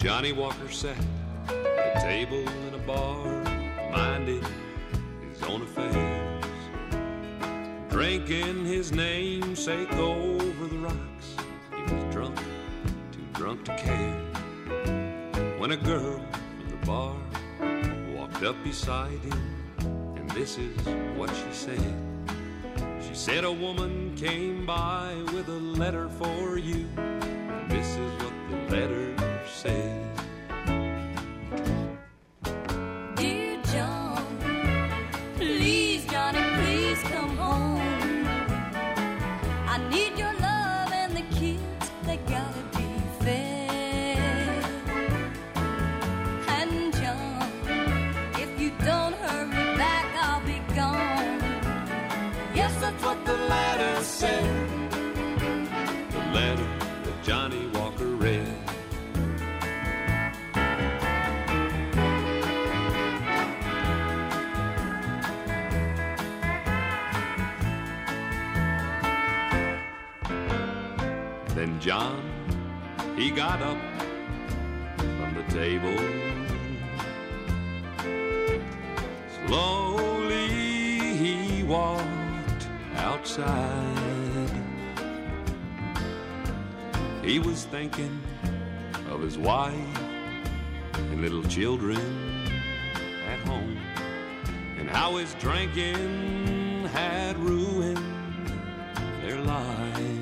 Johnny Walker sat at a table in a bar, minding his own affairs, drinking his namesake over the rocks. He was drunk, too drunk to care, when a girl from the bar walked up beside him, and this is what she said. She said, a woman came by with a letter for you, and this is what the letter said. Dear John, please, Johnny, please come home. I need your love and the kids, they gotta be fed. And John, if you don't hurry back, I'll be gone. Yes, that's what the letter said. The letter that Johnny Walker read. Then John, he got up from the table. Slowly he walked outside. He was thinking of his wife and little children at home, and how his drinking had ruined their lives.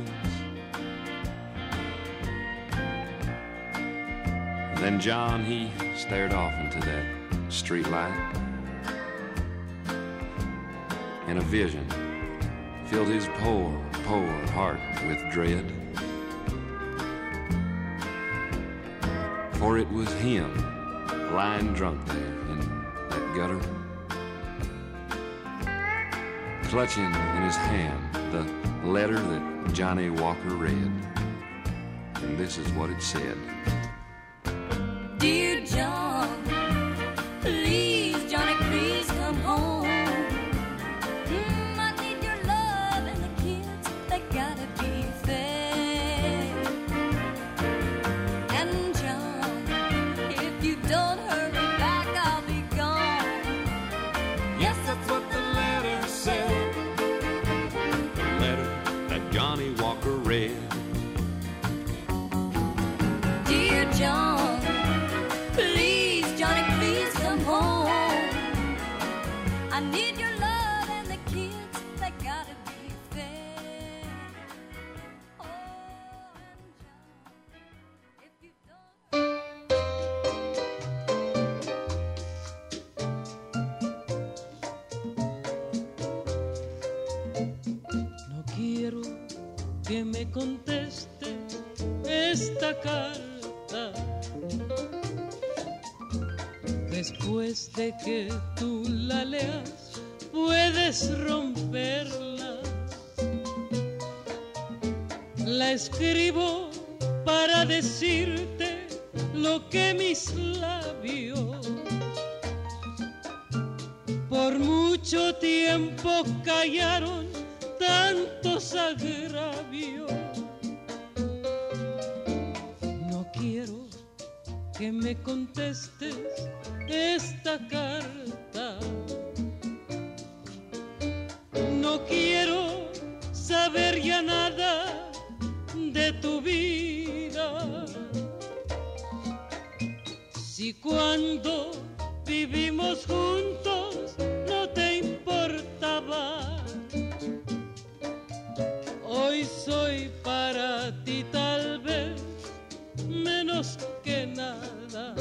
Then John, he stared off into that street light, and a vision filled his poor, poor heart with dread. For it was him lying drunk there in that gutter, clutching in his hand the letter that Johnny Walker read. And this is what it said. Dear John, please, Johnny, please come home. I need your love and the kids, they gotta be fed. And John, if you don't hurry back, I'll be gone. Yes, that's what the letter said. The letter that Johnny Walker read. Dear John, please, Johnny, please come home. I need your love and the kids, they gotta be fed. Oh, and John, if you don't... No quiero que me conteste esta carta. Después de que tú la leas, puedes romperla. La escribo para decirte lo que mis labios por mucho tiempo callaron, tantos agravios. No quiero que me contestes esta carta. No quiero saber ya nada de tu vida. Si cuando vivimos juntos no te importaba, hoy soy para ti tal vez menos que nada.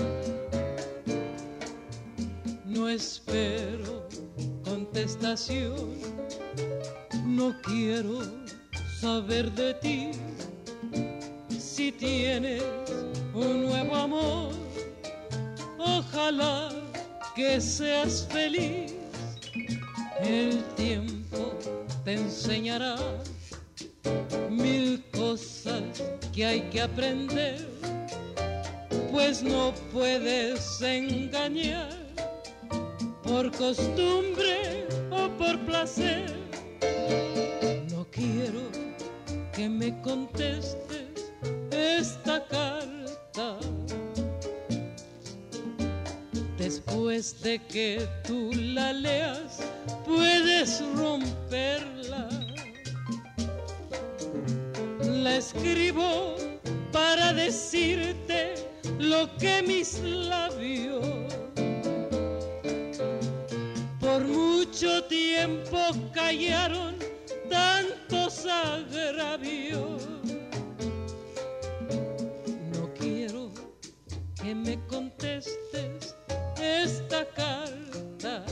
No espero contestación, no quiero saber de ti. Si tienes un nuevo amor, ojalá que seas feliz. El tiempo te enseñará mil cosas que hay que aprender, pues no puedes engañar por costumbre o por placer. No quiero que me contestes esta carta. Después de que tú la leas, puedes romperla. La escribo para decirte lo que mis labios por mucho tiempo callaron tantos agravios. No quiero que me contestes esta carta.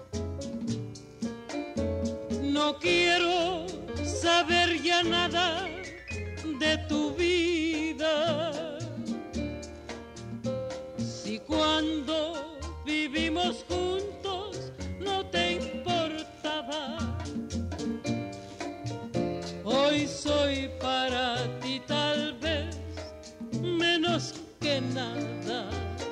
No quiero saber ya nada de tu vida. Si cuando vivimos juntos no te importaba, hoy soy para ti tal vez menos que nada.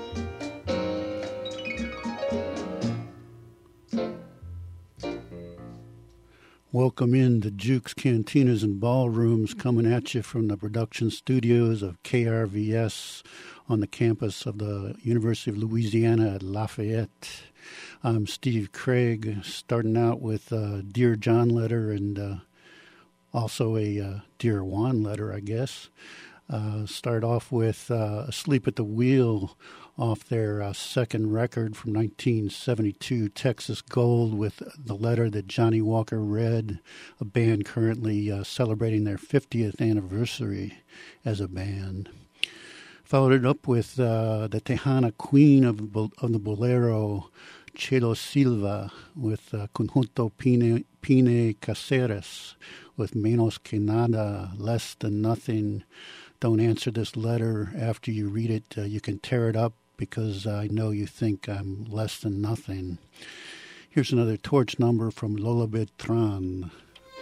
Welcome in to Jukes Cantinas and Ballrooms, coming at you from the production studios of KRVS on the campus of the University of Louisiana at Lafayette. I'm Steve Craig, starting out with a Dear John letter and also a Dear Juan letter, I guess. Start off with Asleep at the Wheel off their second record from 1972, Texas Gold, with the letter that Johnny Walker read, a band currently celebrating their 50th anniversary as a band. Followed it up with the Tejana queen of the bolero, Chelo Silva, with Conjunto Pine Caceres, with Menos que Nada, Less Than Nothing. Don't answer this letter. After you read it, you can tear it up because I know you think I'm less than nothing. Here's another torch number from Lola Beltran.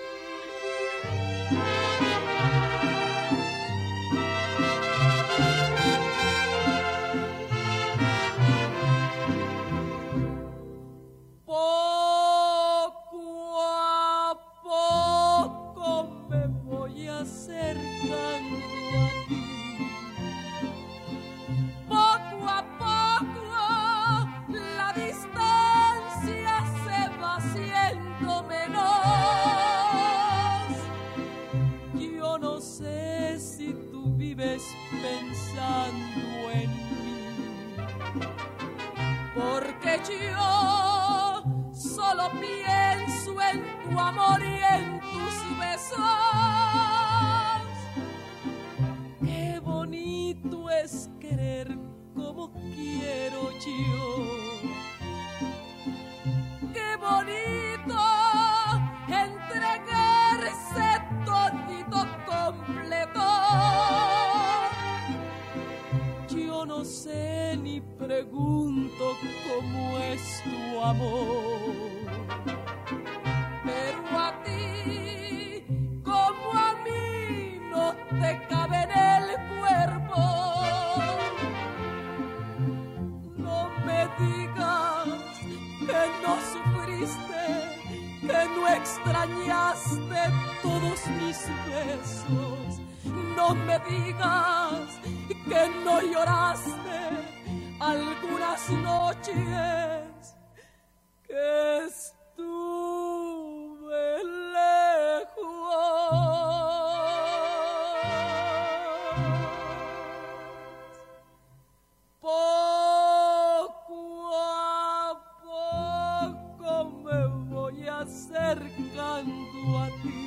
Pensando en mí, porque yo solo pienso en tu amor y en tus besos. Qué bonito es querer como quiero yo. Qué bonito entregarse todito completo. Yo no sé ni pregunto cómo es tu amor, pero a ti como a mí no te cabe en el cuerpo. No me digas que no sufriste, que no extrañaste todos mis besos. No me digas que no lloraste algunas noches que estuve lejos. Poco a poco me voy acercando a ti.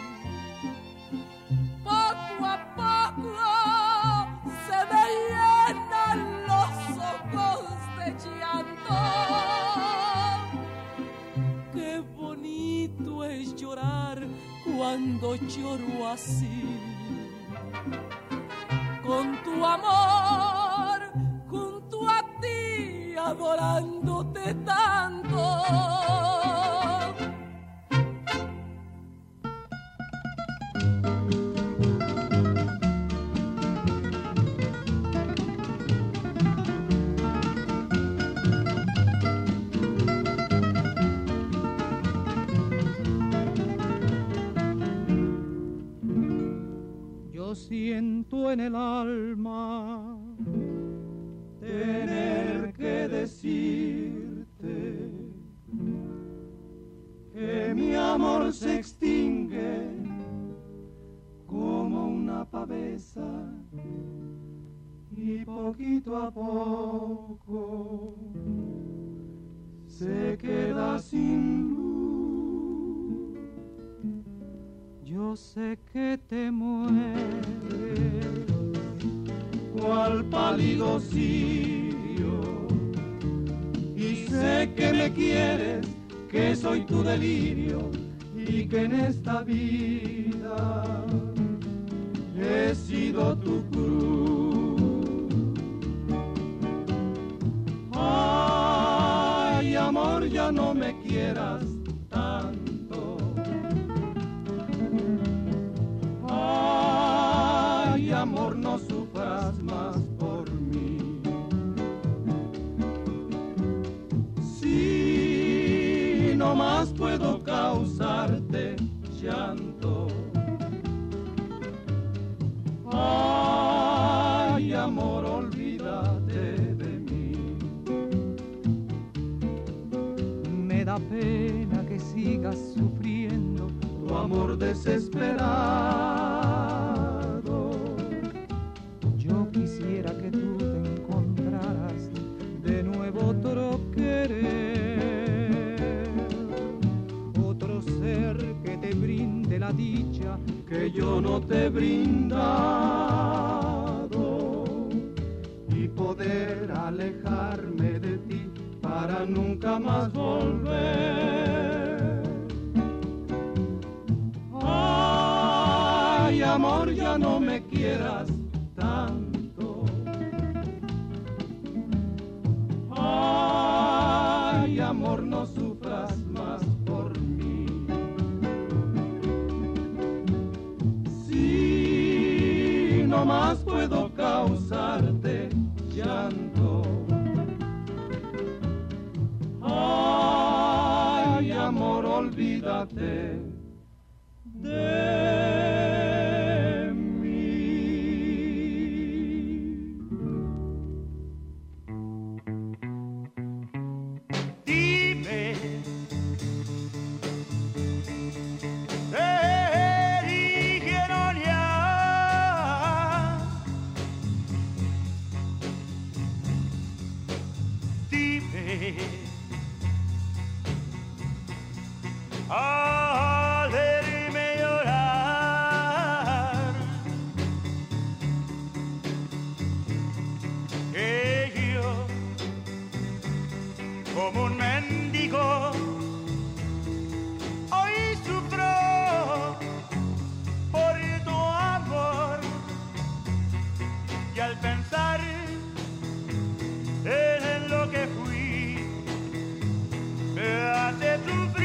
Poco a poco se me llenan los ojos de llanto. Qué bonito es llorar cuando lloro así. Con tu amor junto a ti, adorándote tanto. Siento en el alma tener que decirte que mi amor se extingue como una pavesa y poquito a poco se queda sin luz. Yo sé que te mueres cual pálido cirio y sé que me quieres, que soy tu delirio y que en esta vida he sido tu cruz. Ay, amor, ya no me quieras tanto. Ay, amor, no sufras más por mí. Si no más puedo causarte llanto. Ay, amor, olvídate de mí. Me da pena que sigas sufriendo tu amor desesperado. Yo quisiera que tú te encontraras de nuevo otro querer, otro ser que te brinde la dicha que yo no te he brindado y poder alejarme de ti para nunca más volver. Ay, amor, ya no me quieras tanto. Ay, amor, no sufras más por mí. Si no más puedo causarte llanto. Ay, amor, olvídate de mí. Dime, dijeron ya, dime, al verme llorar, que yo, como un mendigo, hoy sufro por tu amor, y al pensar en lo que fui, me hace sufrir.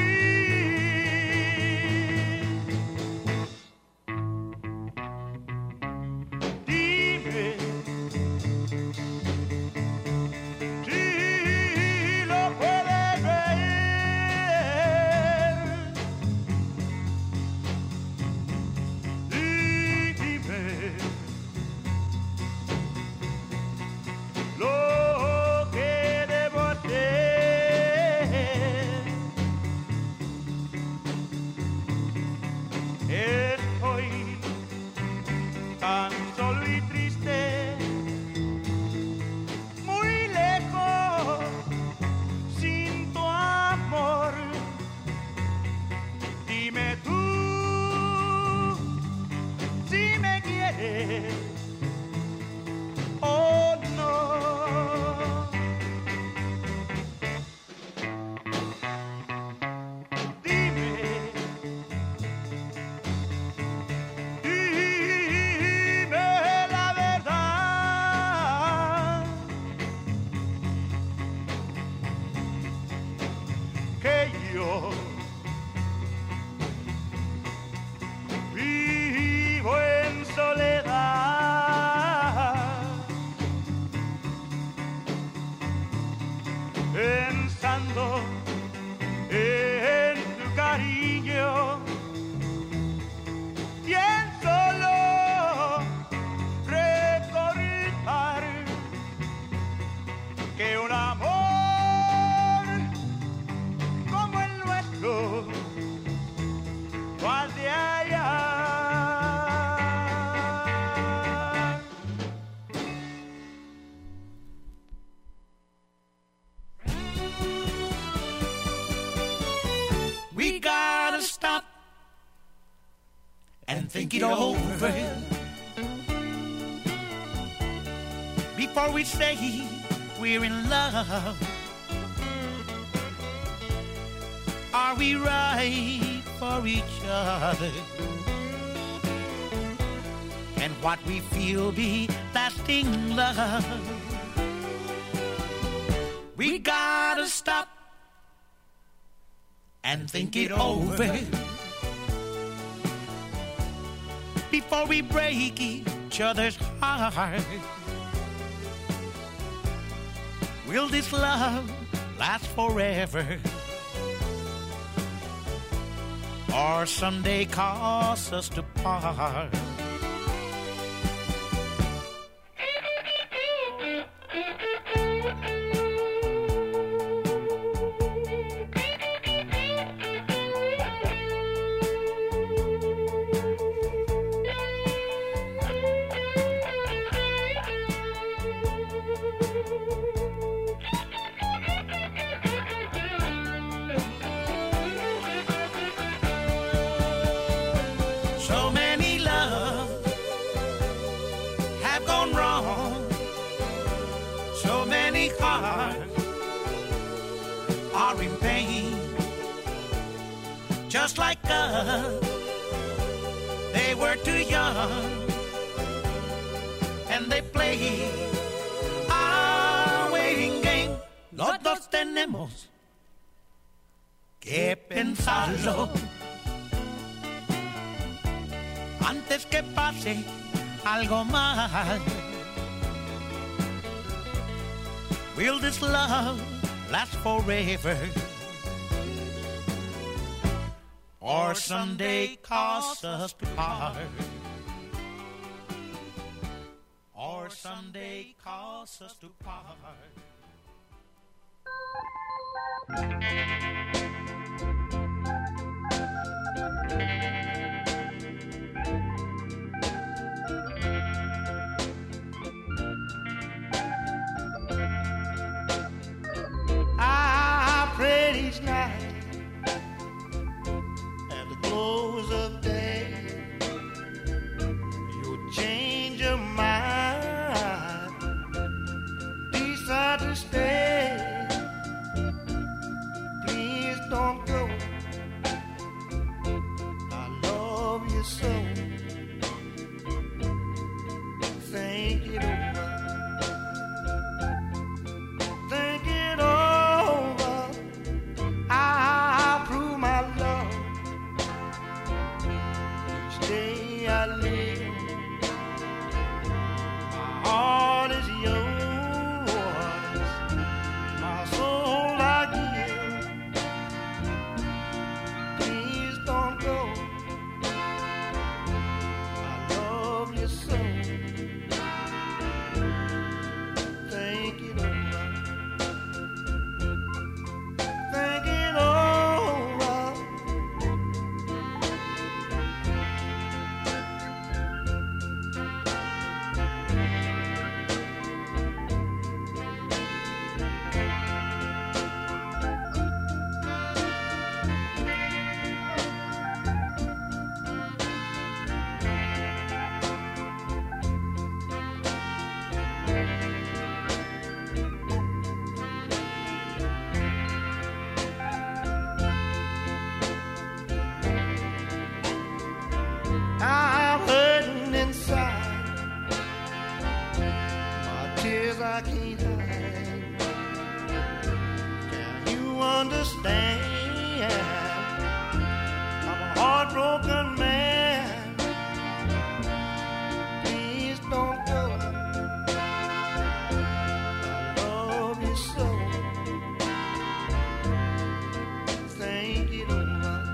Dime si lo puedes ver. Dime lo que debo hacer. Estoy tan solo y triste, muy lejos, sin tu amor. Dime tú si me quieres o no. Dime la verdad, que yo vivo en soledad, pensando en tu cariño. Bien solo recordar que un amor and think it over before we say we're in love. Are we right for each other? Can what we feel be lasting love? We gotta stop and think it over before we break each other's heart. Will this love last forever, or someday cause us to part? Just like us, they were too young, and they played our waiting game. Los dos tenemos que pensarlo antes que pase algo mal. Will this love last forever, or someday cause us to part? Or someday cause us to part? I pray each night close of day, you'll change your mind, decide to stay. Please don't go, I love you so. Think it over, think it over. I'll prove my love day I live. My heart is yours, my soul I give. Please don't go, I love you so. Think it over, think it over. I'm hurting inside, my tears I can't hide. Can you understand? I'm a heartbroken man. Please don't go, I love you so. Think it over.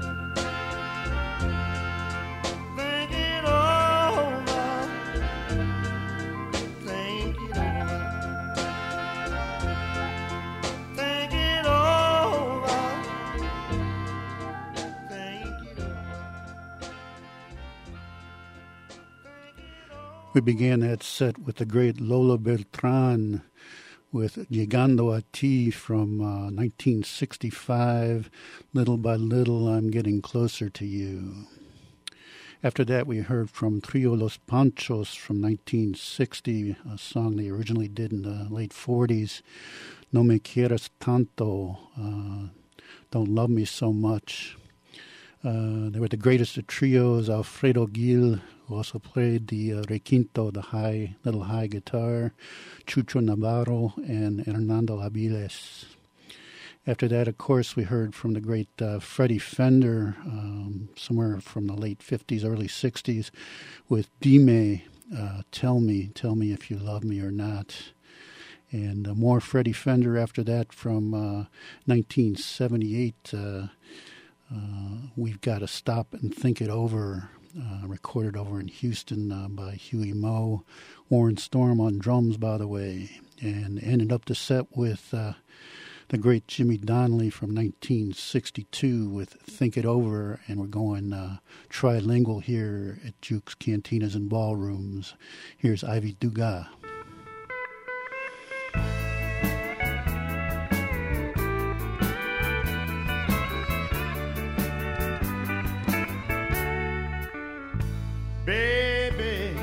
We began that set with the great Lola Beltran with Llegando a Ti from 1965, Little by Little, I'm Getting Closer to You. After that, we heard from Trio Los Panchos from 1960, a song they originally did in the late 40s, No Me Quieras Tanto, Don't Love Me So Much. They were the greatest of trios, Alfredo Gil, who also played the requinto, the little high guitar, Chucho Navarro, and Hernando Aviles. After that, of course, we heard from the great Freddie Fender, somewhere from the late 50s, early 60s, with Dime, Tell Me If You Love Me or Not. And more Freddie Fender after that from 1978, We've Got to Stop and Think It Over, recorded over in Houston by Huey Moe. Warren Storm on drums, by the way. And ended up the set with the great Jimmy Donnelly from 1962 with Think It Over, and we're going trilingual here at Jukes Cantinas and Ballrooms. Here's Ivy Dugas. Baby,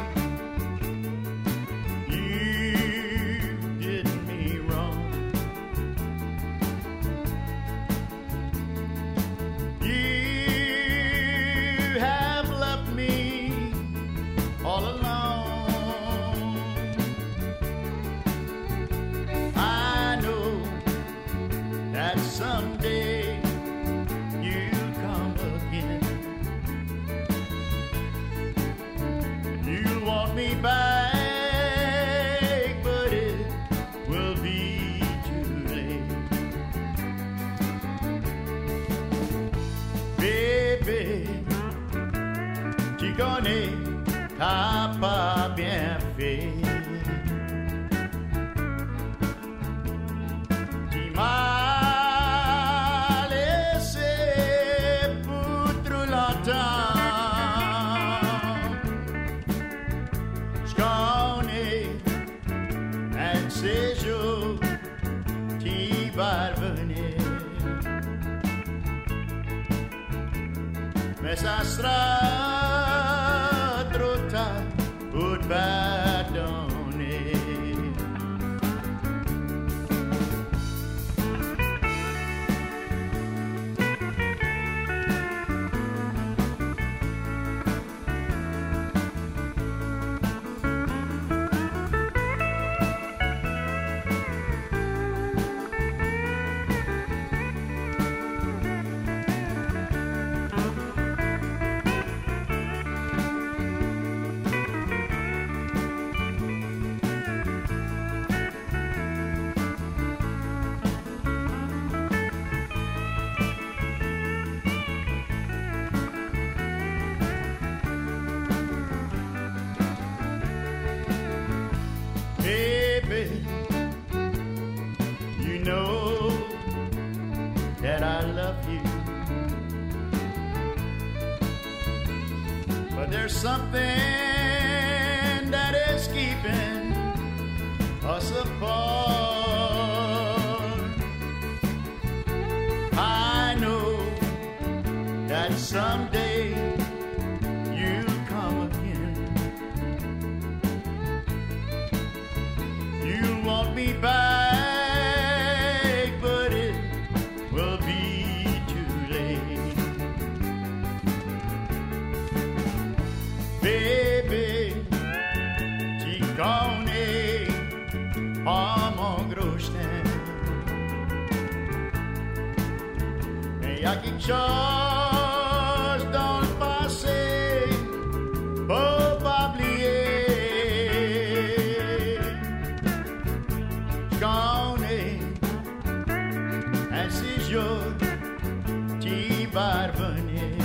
you did me wrong. You have left me all alone. I know that someday you'll come again. You'll want me back, but it will be too late. Baby, tu connais, t'as pas bien fait. Tu m'as laissé pour trop longtemps. Je connais un de ces jours qui va revenir. Mais ça sera trop tard pour te pardonner. Baby, you know that I love you, but there's something that is keeping us apart. I know that someday you'll come again. You want me back, but it will be too late. Baby, tu connais pas mon gros chien. Mais y a quelque chose dans le passé, faut pas oublier. Connais un séjour qui va revenir,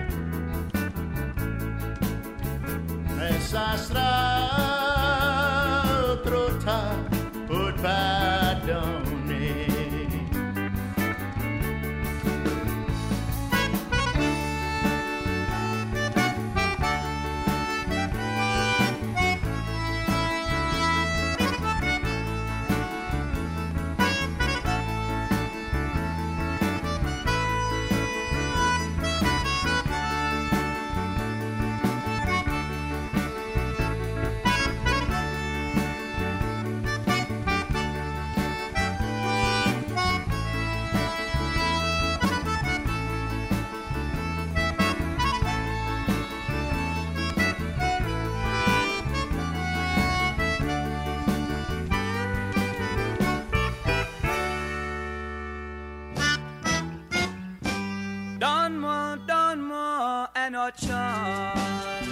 mais ça sera trop tard pour te pardonner. donne-moi un autre chant.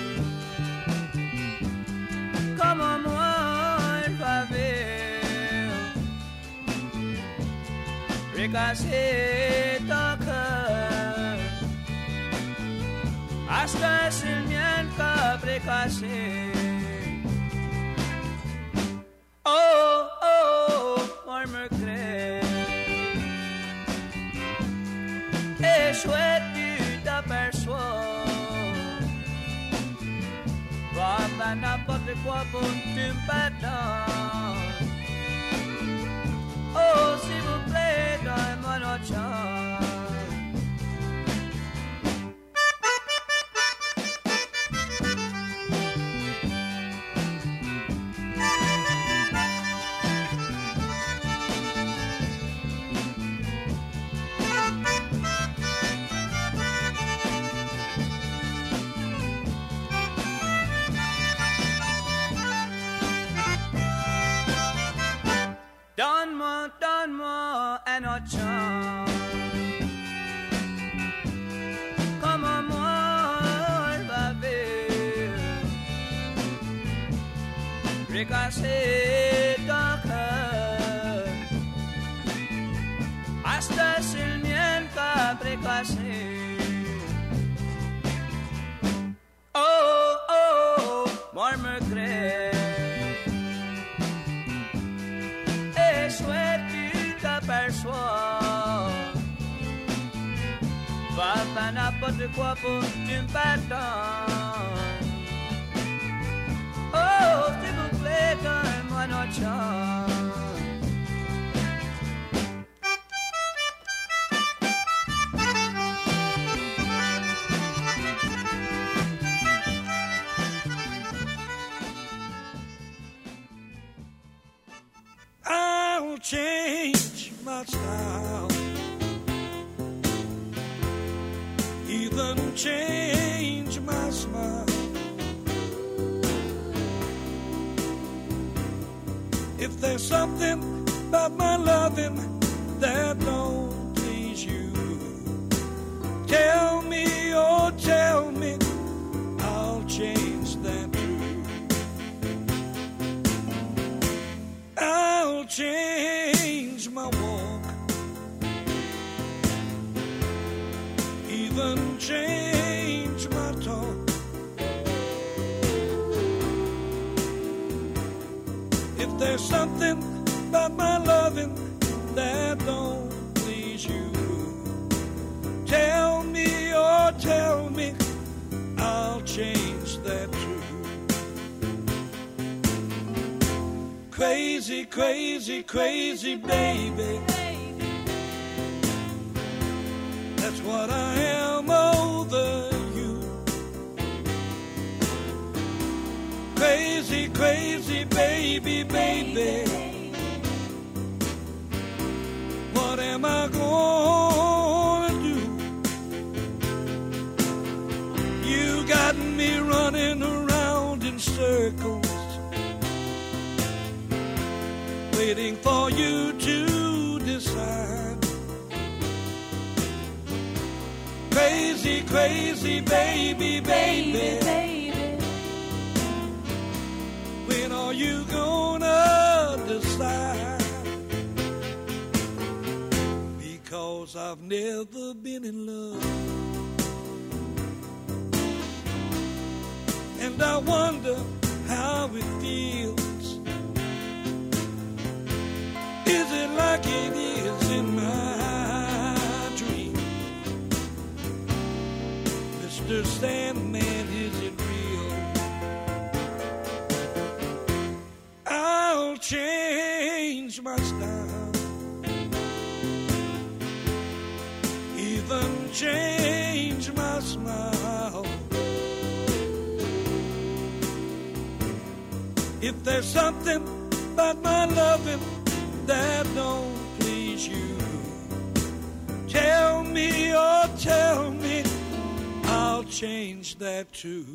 Comme moi, il va recasser ton cœur. Hasta c'est le mien qu'a précassé. Oh, oh, moi me crée. Et chouette, tu t'aperçois. Va faire n'importe quoi pour tu me pardonnes. Oh, s'il vous plaît, donne-moi notre chance. Donne-moi un autre chant. Comme moi, elle va recasser ton cœur. Hasta c'est le mien qu'a précassé. Oh, oh, moi me crée. Et chouette, tu t'aperçois. Va faire n'importe quoi pour que tu me pardonnes. Oh, s'il vous plaît, donne-moi notre chance. I'll change my style, even change my smile. If there's something about my loving that don't please you, tell me, oh tell me, I'll change that too. I'll change my walk, even change my talk. If there's something about my loving that don't please you, tell me, oh tell me, I'll change that too. Crazy, crazy, crazy baby, that's what I am over you. Crazy, crazy baby, baby, what am I gonna do? You got me running around in circles, waiting for you to decide. Crazy, crazy baby, baby, when are you gonna decide? Because I've never been in love, and I wonder how it feels. Is it like it is in my dream? Mr. Sandman, is it real? I'll change my style, even change my smile. If there's something about my loving that don't please you, tell me, oh tell me, I'll change that too.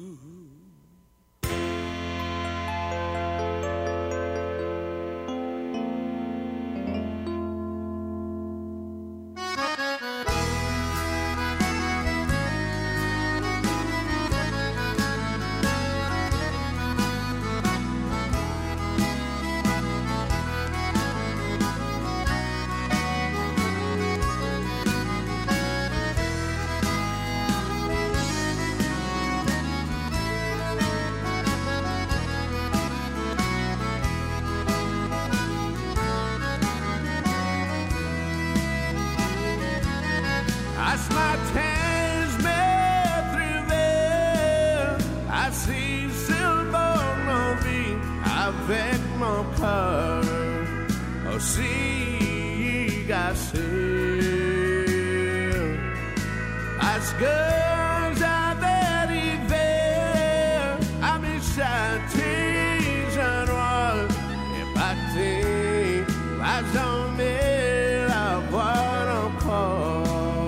transmettre vers. Assis sur le bord de nos vies, avec mon cœur aussi gâché. Parce que j'avais l'hiver à mes châtaignes noires et pacté, pas jamais la voir encore.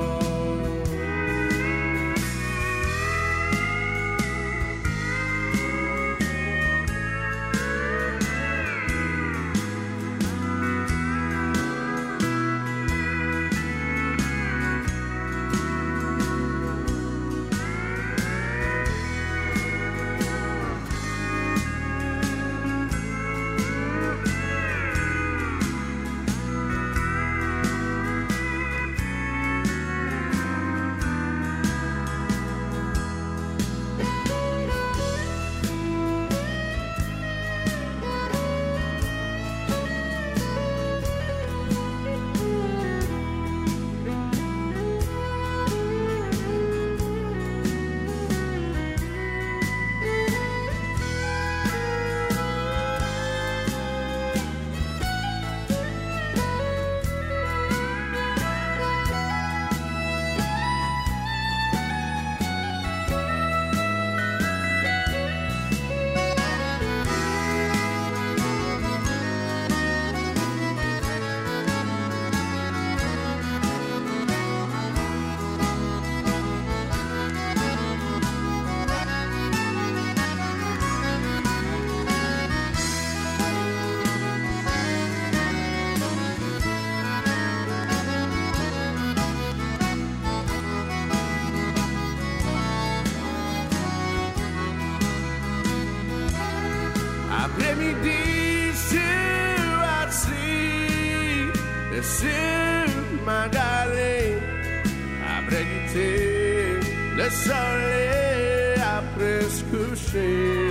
Après-midi sur assis et sur ma galerie, après goûter le soleil après se coucher.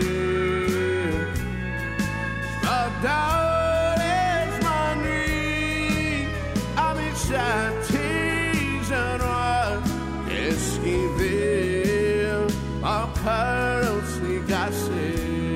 J'm'endors et j'm'ennuie à mes châtaignes noires, esquiver mon cœur aussi cassé.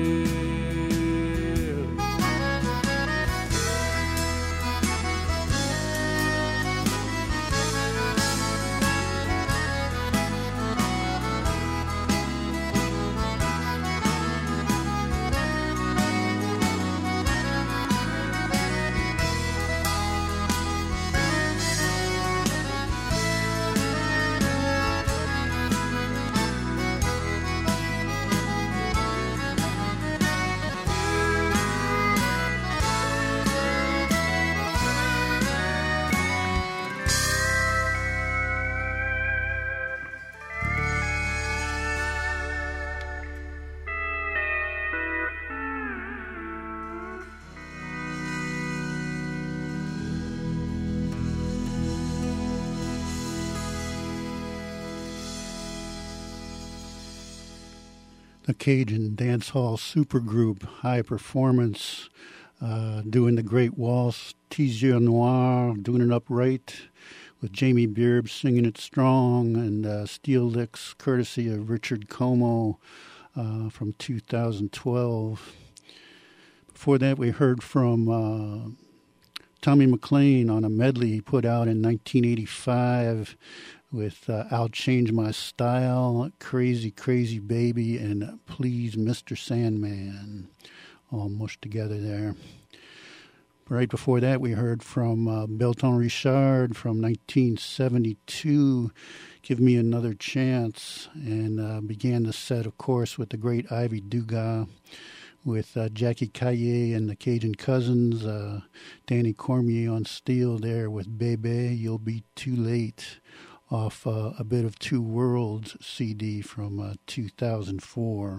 The Cajun dancehall supergroup High Performance, doing the great waltz Tes-Yeux Noirs, doing it upright with Jamie Beard singing it strong, and steel licks courtesy of Richard Como from 2012. Before that, we heard from Tommy McLean on a medley he put out in 1985 with I'll Change My Style, Crazy Crazy Baby, and Please Mr. Sandman, all mushed together there. Right before that, we heard from Belton Richard from 1972, Give Me Another Chance, and began the set, of course, with the great Ivy Dugas, with Jackie Caillé and the Cajun Cousins, Danny Cormier on steel there with Bebe, You'll Be Too Late, off a bit of Two Worlds CD from 2004.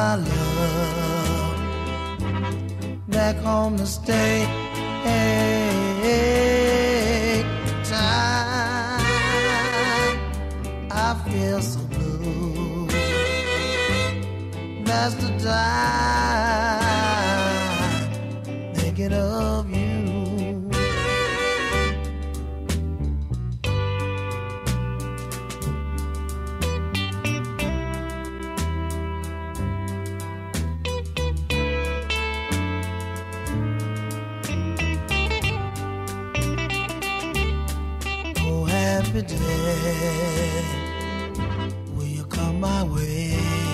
my love back home to stay. Time I feel so blue. That's the time thinking of you. Happy day, will you come my way?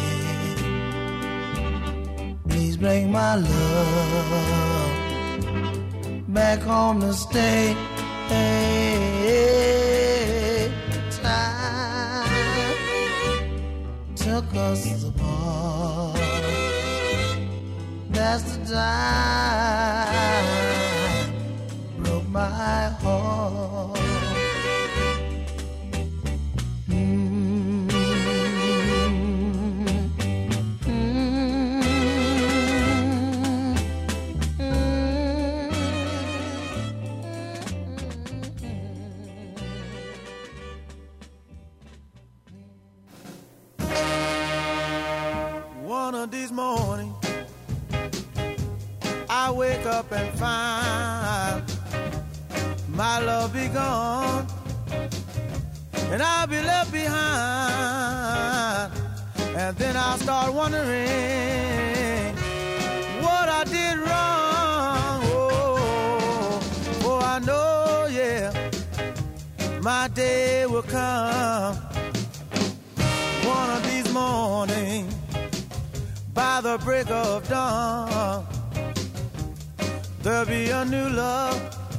Please bring my love back home to stay. Time took us apart. That's the time broke my heart. One of these mornings, I wake up and find my love be gone, and I'll be left behind. And then I'll start wondering what I did wrong. Oh, I know, yeah, my day will come. One of these mornings, by the break of dawn, there'll be a new love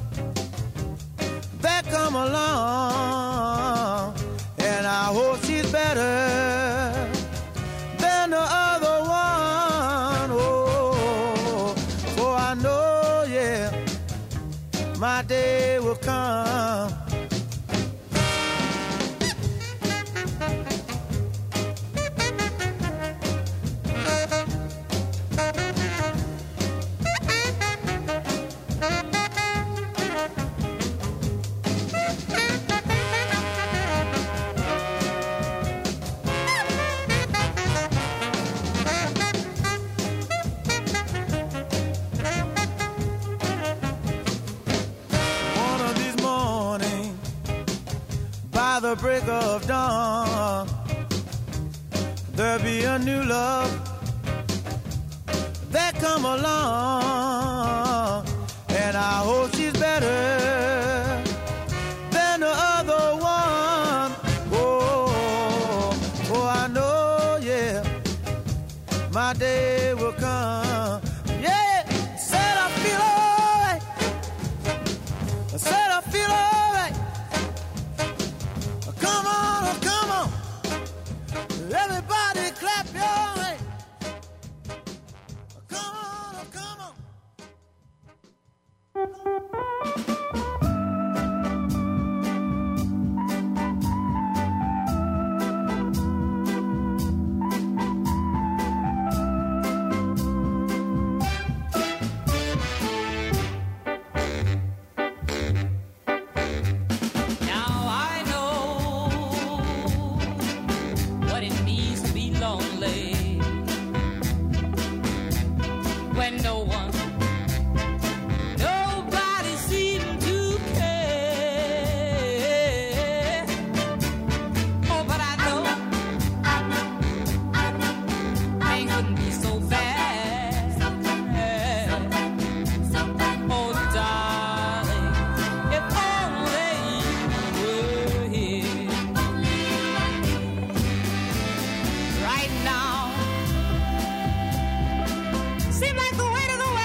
that come along, and I hope she's better than the other one. Oh, I know, yeah, my day will come. The break of dawn, there'll be a new love that come along, and I hope she's better than the other one. Oh, I know, yeah, my day will come. Yeah, said I feel alright. I said I feel alright. Come on, come on. Everybody clap your hands. Come on, come on. Seems like the weight of the world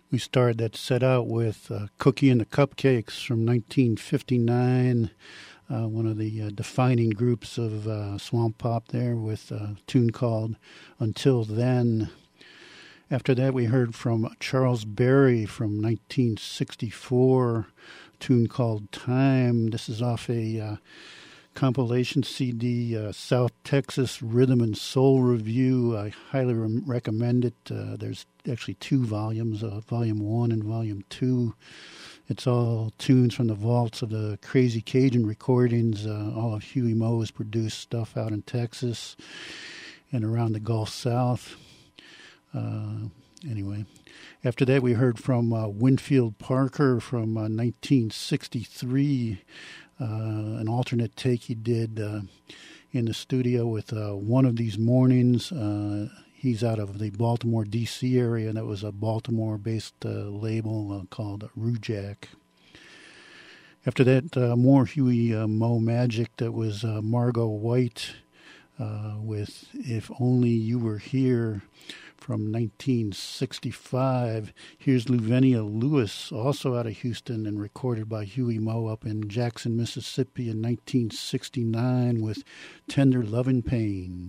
We started that set out with Cookie and the Cupcakes from 1959, one of the defining groups of swamp pop there, with a tune called Until Then. After that, we heard from Charles Berry from 1964, a tune called Time. This is off a compilation CD, South Texas Rhythm and Soul Review. I highly recommend it. There's actually two volumes, Volume 1 and Volume 2. It's all tunes from the vaults of the Crazy Cajun recordings. All of Huey Moe's produced stuff out in Texas and around the Gulf South. Anyway, after that we heard from Winfield Parker from 1963, an alternate take he did in the studio with One of These Mornings. He's out of the Baltimore, D.C. area. That was a Baltimore-based label called Rujak. After that, more Huey Moe magic. That was Margot White with If Only You Were Here from 1965. Here's Luvenia Lewis, also out of Houston, and recorded by Huey Moe up in Jackson, Mississippi in 1969 with Tender Love and Pain.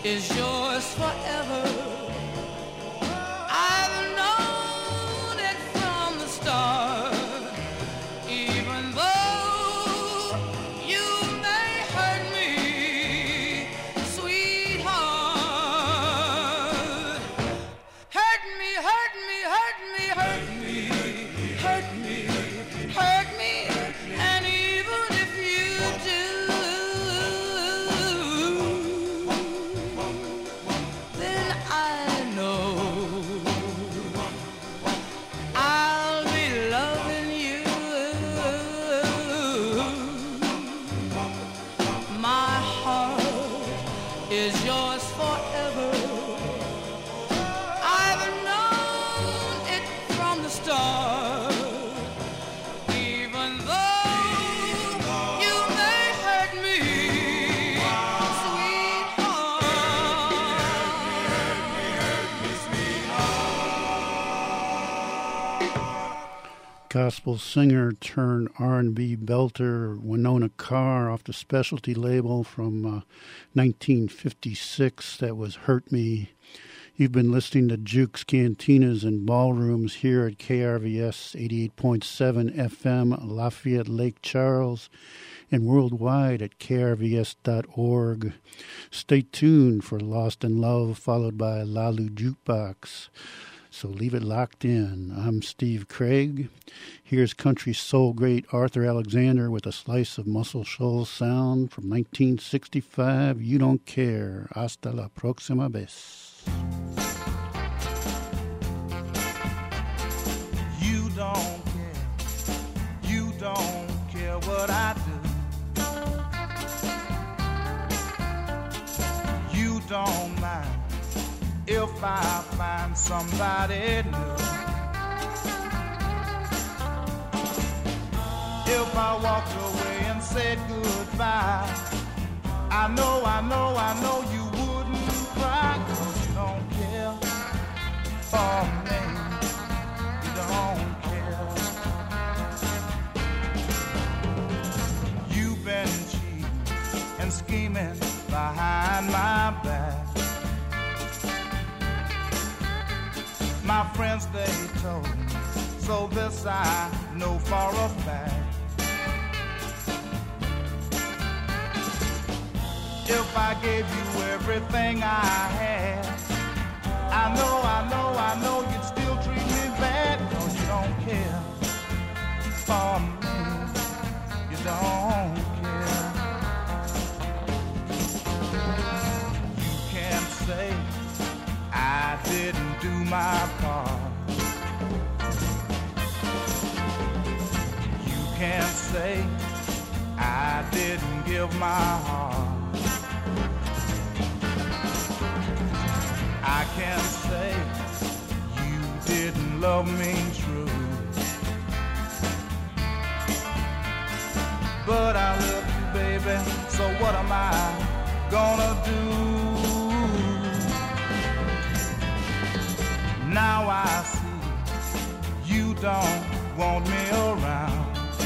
is yours forever. I've known it from the start, even though you may hurt me, sweetheart. Hurt me, hurt me, hurt me, hurt me, hurt me, hurt me, and even if you do, then I know I'll be loving you. My heart is yours forever. I've known it from the start, even though you may hurt me, Gospel singer turned R&B belter Winona Carr off the Specialty label from 1956. That was Hurt Me. You've been listening to Jukes, Cantinas, and Ballrooms here at KRVS 88.7 FM, Lafayette, Lake Charles, and worldwide at krvs.org. Stay tuned for Lost in Love, followed by Lalu Jukebox. So leave it locked in. I'm Steve Craig. Here's country soul great Arthur Alexander with a slice of Muscle Shoals sound from 1965. You Don't Care. Hasta la próxima vez. You don't care. You don't care what I do. You don't mind if I find somebody new. If I walked away and said goodbye, I know you wouldn't cry, 'cause you don't care for me. You don't care. You've been cheating and scheming behind my back. My friends, they told me, so this I know for a fact. If I gave you everything I had, I know you'd still treat me bad, 'cause you don't care for me. You don't care. You can't say I didn't do my part. You can't say I didn't give my heart. I can't say you didn't love me true. But I love you, baby, so what am I gonna do? Now I see you don't want me around.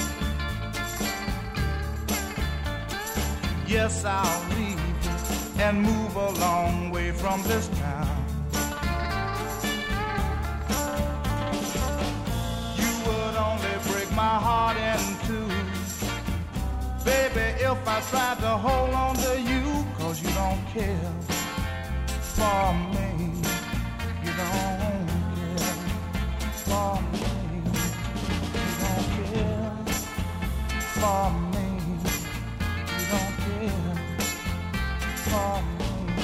Yes, I'll leave you and move a long way from this town. You would only break my heart in two, baby, if I tried to hold on to you, 'cause you don't care for me. You don't care for me. You don't care for me. You don't care for me.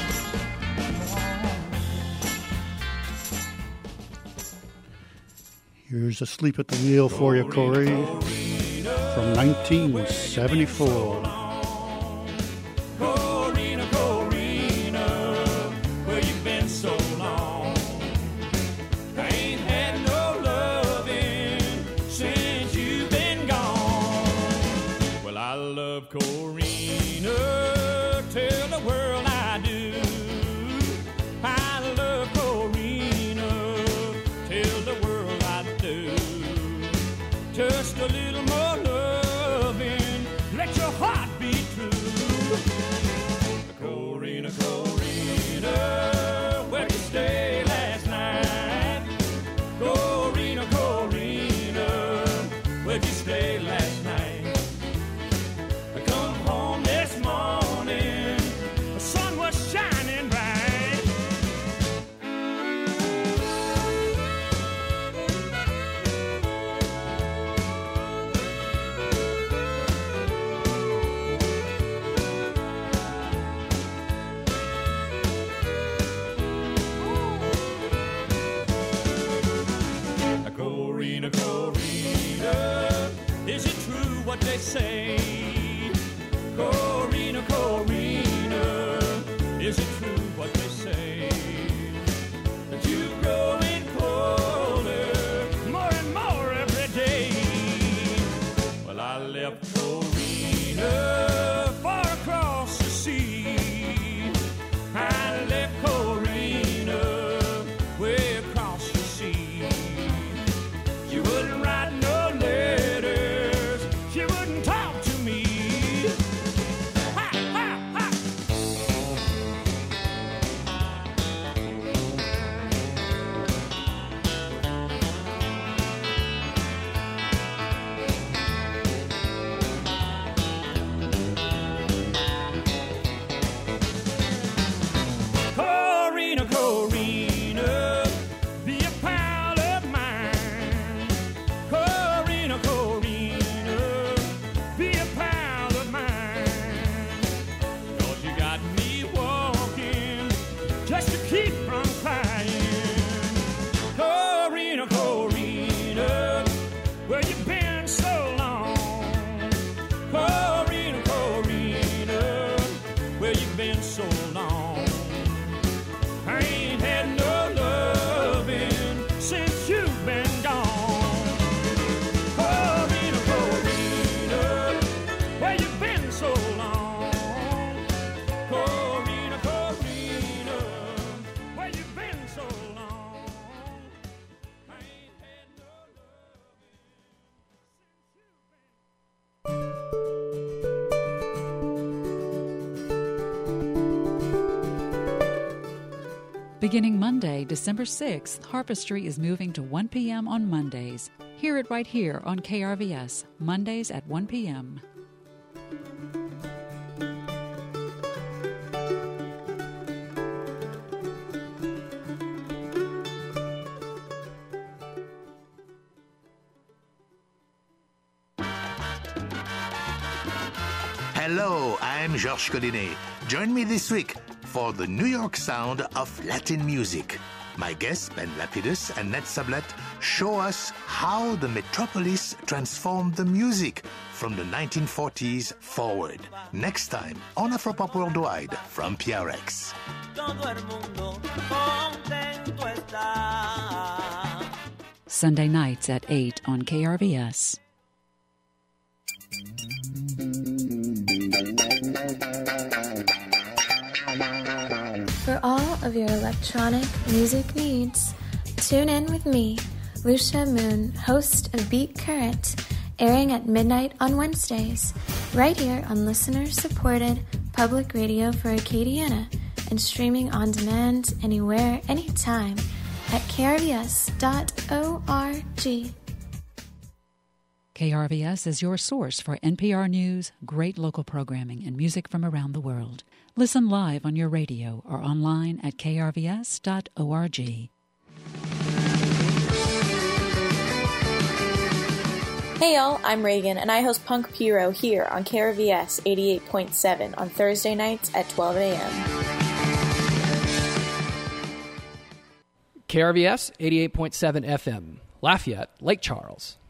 Here's Asleep at the Wheel for you, Corey, from 1974. Corina, Corina, where you been so long? I ain't had no loving since you've been gone. Well, I love Corina, tell the world I do. I love Corina, tell the world I do. Just a little more loving, let your heart be true. Corina, Corina. true what they say? Corina, Corina, is it true what they say? That you growing colder more and more every day. Well, I left Corina far across the sea. I left Corina way across the sea. She wouldn't write no letters, she wouldn't talk to me. Ha, ha, ha. Corina, Corina, be a pal of mine. Corina, Corina, be a pal of mine. 'Cause you got me walking just to keep from crying. Corina, Corina, where you been so long? Corina, Corina, where you been so long? I ain't had no loving since you've been gone. Corina, Corina, where you been so long? Corina, Corina, where you been so long? I ain't had no Beginning Monday, December 6th, Harpistry is moving to 1 p.m. on Mondays. Hear it right here on KRVS, Mondays at 1 p.m. Hello, I'm Georges Collinet. Join me this week for the New York sound of Latin music. My guests, Ben Lapidus and Ned Sublette, show us how the metropolis transformed the music from the 1940s forward. Next time on Afropop Worldwide from PRX. Todo el mundo contento está. Sunday nights at 8 on KRVS. For all of your electronic music needs, tune in with me, Lucia Moon, host of Beat Current, airing at midnight on Wednesdays, right here on listener-supported public radio for Acadiana, and streaming on demand anywhere, anytime at krvs.org. KRVS is your source for NPR News, great local programming, and music from around the world. Listen live on your radio or online at krvs.org. Hey y'all, I'm Reagan, and I host Punk Piro here on KRVS 88.7 on Thursday nights at 12 a.m. KRVS 88.7 FM, Lafayette, Lake Charles.